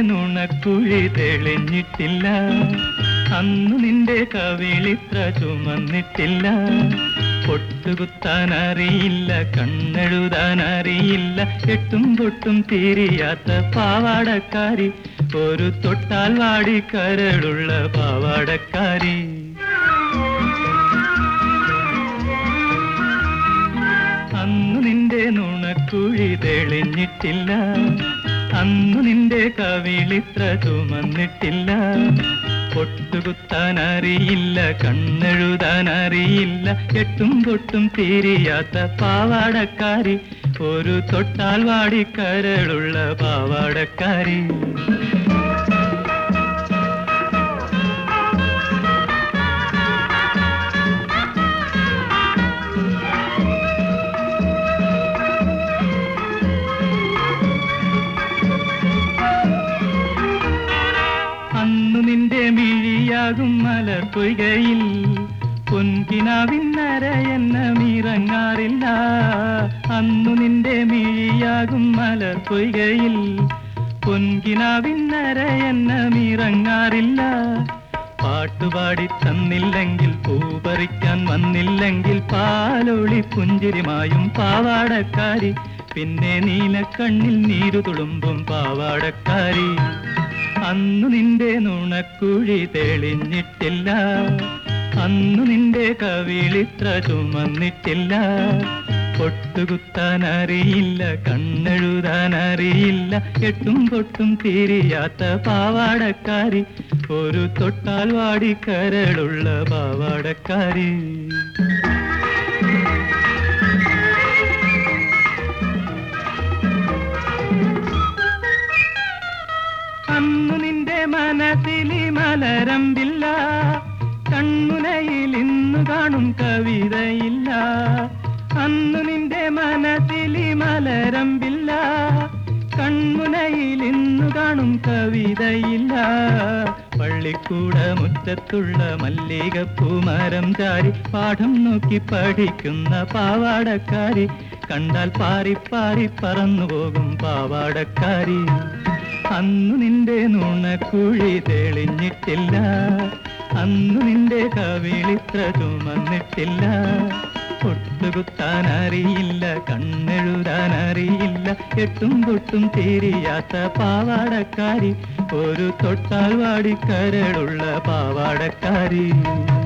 നുണക്കുഴി തെളിഞ്ഞിട്ടില്ല, അന്നു നിന്റെ കവിളിത്ര ചുമന്നിട്ടില്ല. പൊട്ടുകുത്താൻ അറിയില്ല, കണ്ണെഴുതാൻ അറിയില്ല, എട്ടും പൊട്ടും തിരിയാത്ത പാവാടക്കാരി, ഒരു തൊട്ടാൽ വാടി കരളുള്ള പാവാടക്കാരി. അന്നു നിന്റെ നുണക്കുഴി തെളിഞ്ഞിട്ടില്ല, അന്നു നിന്റെ കവിളിത്ര ചുമന്നിട്ടില്ല. പൊട്ടുകുത്താൻ അറിയില്ല, കണ്ണെഴുതാൻ അറിയില്ല, എട്ടും പൊട്ടും തിരിയാത്ത പാവാടക്കാരി, ഒരു തൊട്ടാൽ വാടി കരളുള്ള പാവാടക്കാരി. അന്നു നിന്റെ മിഴിയാകും മലർപ്പൊയ്കയിൽ പൊൻകിനാവിന്നരയെന്നമിറങ്ങാറില്ല. അന്നു നിന്റെ മിഴിയാകും മലർപ്പൊയ്കയിൽ പൊൻകിനാവിന്നരയെന്നമിറങ്ങാറില്ല. പാട്ടുപാടി തന്നില്ലെങ്കിൽ, പൂപറിക്കാൻ വന്നില്ലെങ്കിൽ, പാലൊളി പുഞ്ചിരിമായും പാവാടക്കാരി, പിന്നെ നീലക്കണ്ണിൽ നീരു തുളുമ്പും പാവാടക്കാരി. അന്നു നിന്റെ നുണക്കുഴി തെളിഞ്ഞിട്ടില്ല, അന്നു നിന്റെ കവിളിത്ര ചുമന്നിട്ടില്ല. പൊട്ടുകുത്താൻ അറിയില്ല, കണ്ണെഴുതാൻ അറിയില്ല, എട്ടും പൊട്ടും തിരിയാത്ത പാവാടക്കാരി, ഒരു തൊട്ടാൽ വാടി കരളുള്ള പാവാടക്കാരി. അന്നു നിന്റെ മനസ്സിലി മലരമ്പില്ല, കൺമുനയിൽ ഇന്നു കാണും കവിതയില്ല. അന്നു നിന്റെ മനസ്സിലി മലരമ്പില്ല, കൺമുനയിൽ ഇന്നു കാണും കവിതയില്ല. പള്ളിക്കൂട മുറ്റത്തുള്ള മല്ലികപ്പൂമരം ചാരി പാഠം നോക്കി പഠിക്കുന്ന പാവാടക്കാരി, കണ്ടാൽ പാറി പാറി പറന്നു പോകും പാവാടക്കാരി. അന്നു നിന്റെ നുണക്കുഴി തെളിഞ്ഞിട്ടില്ല, അന്നു നിന്റെ കവിളിത്ര ചുമന്നിട്ടില്ല. പൊട്ടുകുത്താൻ അറിയില്ല, കണ്ണെഴുതാൻ അറിയില്ല, എട്ടും പൊട്ടും തിരിയാത്ത പാവാടക്കാരി, ഒരു തൊട്ടാൽ വാടി കരളുള്ള പാവാടക്കാരി.